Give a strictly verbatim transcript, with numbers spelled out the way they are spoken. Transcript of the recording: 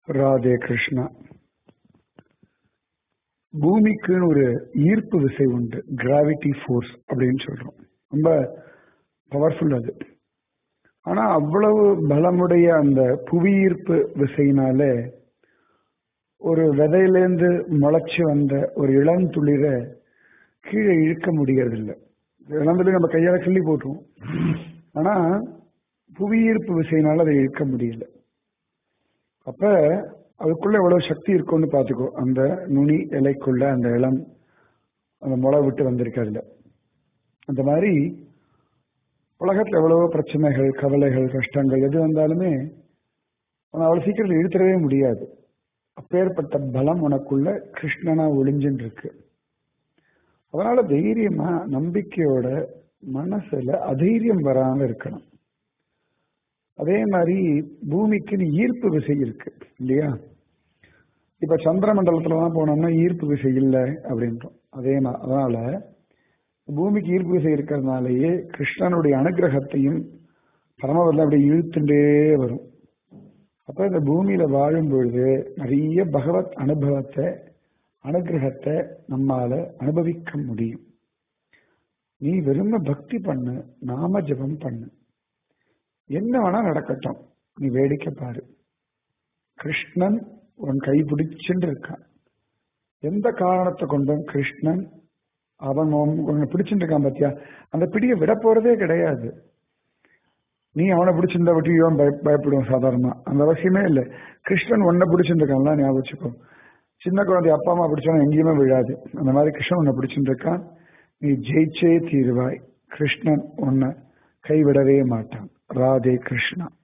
ராதே கிருஷ்ணா. பூமிக்குன்னு ஒரு ஈர்ப்பு விசை உண்டு, கிராவிட்டி ஃபோர்ஸ் அப்படின்னு சொல்றோம். ரொம்ப பவர்ஃபுல் அது. ஆனா அவ்வளவு பலமுடைய அந்த புவியீர்ப்பு விசையினால ஒரு விதையிலேருந்து முளைச்சு வந்த ஒரு இளந்துளிர கீழே இழுக்க முடியறதில்லை. இளந்துளி நம்ம கையால கிள்ளி போட்டுருவோம், ஆனா புவியீர்ப்பு விசையினால அதை இழுக்க முடியல. அப்ப அதுக்குள்ள எவ்வளவு சக்தி இருக்கும்னு பாத்துக்கோ. அந்த நுனி இலைக்குள்ள அந்த இளம் அந்த முளை விட்டு வந்திருக்கிறதுல அந்த மாதிரி உலகத்துல எவ்வளவோ பிரச்சனைகள், கவலைகள், கஷ்டங்கள் எது வந்தாலுமே அவ்வளவு சீக்கிரம் இழுத்துடவே முடியாது. அப்பேற்பட்ட பலம் உனக்குள்ள கிருஷ்ணனா ஒளிஞ்சுன்னு இருக்கு. அதனால தைரியமா நம்பிக்கையோட மனசுல அதைரியம் வராம இருக்கணும். அதே மாதிரி பூமிக்கு ஈர்ப்பு விசை இருக்கு இல்லையா? இப்ப சந்திர மண்டலத்துலதான் போனோம்னா ஈர்ப்பு விசை இல்லை அப்படின்றோம். அதே அதனால பூமிக்கு ஈர்ப்பு விசை இருக்கிறதுனாலேயே கிருஷ்ணனுடைய அனுகிரகத்தையும் பரமபதம் அப்படி இழுத்துட்டே வரும். அப்ப இந்த பூமியில வாழும் பொழுது நிறைய பகவத் அனுபவத்தை, அனுகிரகத்தை நம்மால அனுபவிக்க முடியும். நீ வெறும் பக்தி பண்ணு, நாம ஜபம் பண்ணு, என்ன வேணா நடக்கட்டும், நீ வேடிக்கை பாரு. கிருஷ்ணன் உன் கை பிடிச்சுட்டு இருக்கான். எந்த காரணத்தை கொண்டும் கிருஷ்ணன் அவன் உன்னை பிடிச்சுட்டு இருக்கான். பாத்தியா, அந்த பிடியை விட போறதே கிடையாது. நீ அவனை பிடிச்சிருந்தா விட்டு பய பயப்படுவோம் சாதாரணமா, அந்த அவசியமே இல்லை. கிருஷ்ணன் உன்னை பிடிச்சிட்டு இருக்கான்லாம் ஞாபகம் வச்சுக்கோ. சின்ன குழந்தை அப்பா அம்மா பிடிச்சாலும் எங்கேயுமே விழாது. அந்த மாதிரி கிருஷ்ணன் உன்னை பிடிச்சிட்டு இருக்கான். நீ ஜெயிச்சே தீருவாய். கிருஷ்ணன் உன்னை கைவிடவே மாட்டான். ராதே கிருஷ்ணா.